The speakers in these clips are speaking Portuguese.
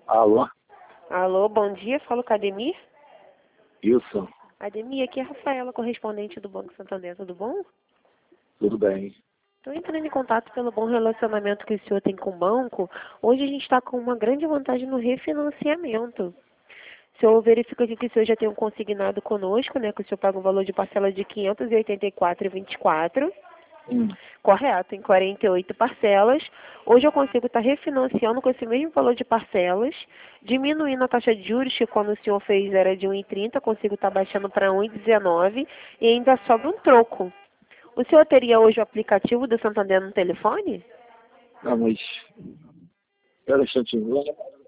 Alô? Alô, bom dia, falo com a Ademir. Isso, Ademir, aqui é a Rafaela, correspondente do Banco Santander, tudo bom? tudo bem. Estou entrando em contato pelo bom relacionamento que o senhor tem com o banco. Hoje a gente está com uma grande vantagem no refinanciamento. O senhor verifica aqui que o senhor já tem um consignado conosco, né? Que o senhor paga um valor de parcela de R$ 584,24. Correto, em 48 parcelas. Hoje eu consigo estar refinanciando com esse mesmo valor de parcelas, diminuindo a taxa de juros, que quando o senhor fez era de 1,30, consigo estar baixando para 1,19 e ainda sobra um troco. O senhor teria hoje o aplicativo do Santander no telefone? Ah, mas... Espera um instantinho.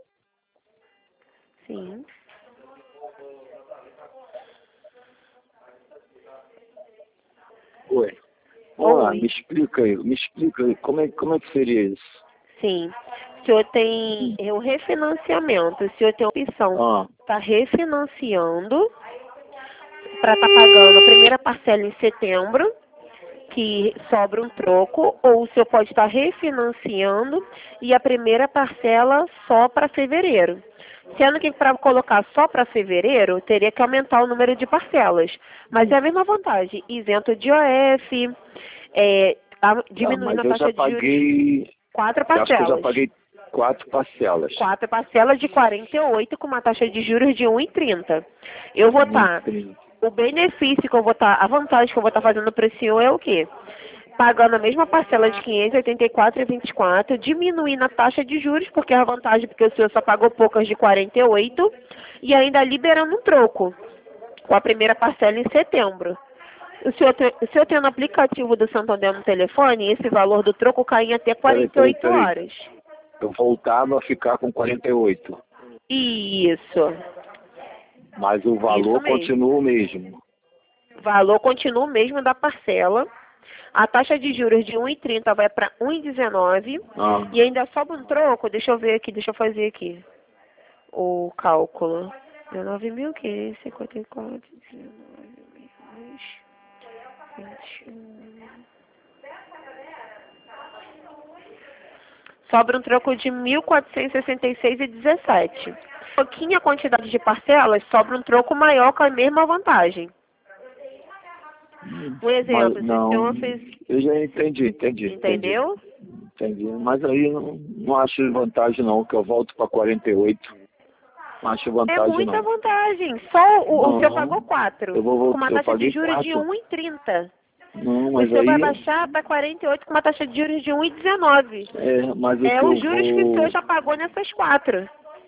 Sim. Oi. Vamos lá, Oi. me explica aí, como é que seria isso? Sim. O senhor tem o refinanciamento, o senhor tem a opção de estar refinanciando para estar pagando a primeira parcela em setembro, que sobra um troco, ou o senhor pode estar refinanciando e a primeira parcela só para fevereiro. Sendo que para colocar só para fevereiro, teria que aumentar o número de parcelas. Mas é a mesma vantagem, isento de IOF, diminuindo Mas a eu já taxa de juros, paguei... 4 Eu acho que eu já parcelas. paguei 4 parcelas. 4 parcelas de 48 com uma taxa de juros de 1,30. Eu vou estar... O benefício que eu vou estar... A vantagem que eu vou estar fazendo para o senhor é o quê? Pagando a mesma parcela de 584,24, diminuindo a taxa de juros, porque é a vantagem, porque o senhor só pagou poucas de 48, e ainda liberando um troco, com a primeira parcela em setembro. O senhor tem no aplicativo do Santander no telefone, esse valor do troco cai em até 48 horas. Eu voltava a ficar com 48. Isso. Mas o valor Isso mesmo. continua o mesmo. O valor continua o mesmo da parcela. A taxa de juros de 1,30 vai para 1,19 e ainda sobra um troco. Deixa eu ver aqui, deixa eu fazer aqui o cálculo. 19.554, 19 menos 21. Sobra um troco de 1.466,17. Pouquinho a quantidade de parcelas, sobra um troco maior com a mesma vantagem. Um exemplo, se o senhor fez... Eu já entendi. Entendeu? Entendi. Mas aí eu não acho vantagem não, que eu volto para 48. Não acho vantagem não. É muita vantagem. Só o senhor pagou 4, Eu vou com voltar, uma eu taxa de paguei juros de 4. 1,30. Não, O mas senhor aí... vai baixar para 48 com uma taxa de juros de 1,19. mas o É que os eu juros que o senhor já pagou nessas 4.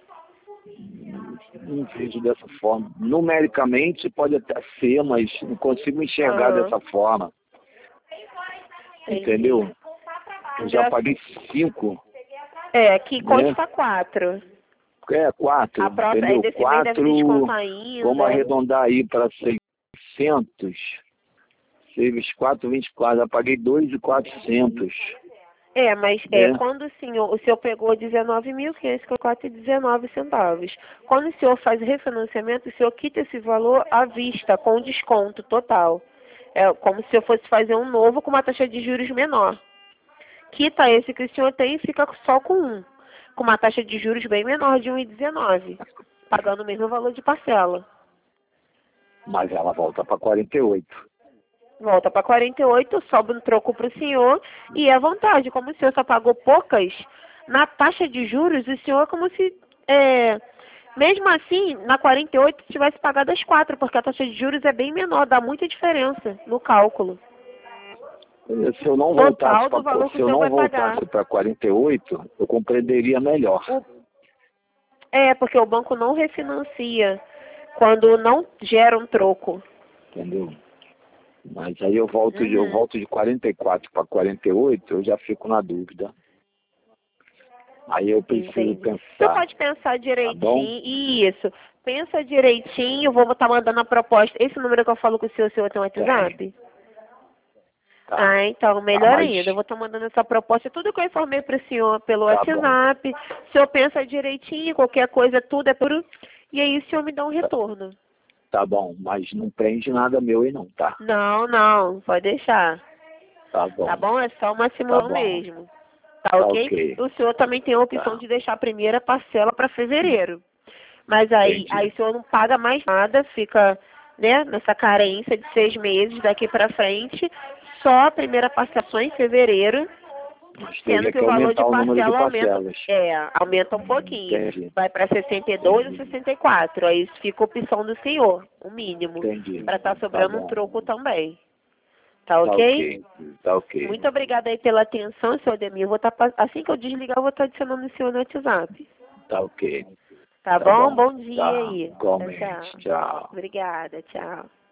não vejo dessa forma. Numericamente pode até ser, mas não consigo enxergar dessa forma. Entendeu? Eu já paguei 5. Aqui consta 4. 4, A próxima, entendeu? desse mês deve 4, descontar ainda. vamos arredondar aí para 600. 6 4, 24. Já paguei 2.400. Mas quando o senhor pegou 19.554,19 centavos. Quando o senhor faz o refinanciamento, o senhor quita esse valor à vista, com desconto total. É como se o senhor fosse fazer um novo com uma taxa de juros menor. Quita esse que o senhor tem e fica só com um, com uma taxa de juros bem menor, de 1,19, pagando o mesmo valor de parcela. Mas ela volta para 48. Volta para 48, sobe um troco para o senhor e é vantagem. Como o senhor só pagou poucas, na taxa de juros, o senhor é como se, mesmo assim, na 48, tivesse pagado as 4, porque a taxa de juros é bem menor, dá muita diferença no cálculo. Se eu não voltasse pagar. para 48, eu compreenderia melhor. Porque o banco não refinancia quando não gera um troco. Entendeu? Mas aí eu volto de 44 para 48, eu já fico na dúvida. Aí eu preciso pensar. Você pode pensar direitinho. Tá bom? Isso. Pensa direitinho, vou estar mandando a proposta. Esse número que eu falo com o senhor tem um WhatsApp? Tá. Então, melhor ainda. Eu vou estar mandando essa proposta. Tudo que eu informei para o senhor pelo WhatsApp. O senhor pensa direitinho, qualquer coisa, tudo é puro. E aí o senhor me dá um retorno. Tá bom, mas não prende nada meu aí não, tá? Não, pode deixar. Tá bom. Tá bom? É só uma simulação mesmo. Tá ok? O senhor também tem a opção de deixar a primeira parcela para fevereiro. Mas aí o senhor não paga mais nada, fica, né, nessa carência de 6 meses daqui para frente, só a primeira parcela só em fevereiro, sendo que o valor de parcela aumenta um pouquinho. Entendi. Vai para 62 ou 64. Aí fica a opção do senhor, o mínimo. Para estar sobrando um troco também. Tá ok? Tá ok. Muito obrigada aí pela atenção, senhor Ademir. Assim que eu desligar, eu vou estar adicionando o senhor no WhatsApp. Tá ok. Tá bom? Bom dia aí. Igualmente. Tchau. Obrigada, tchau.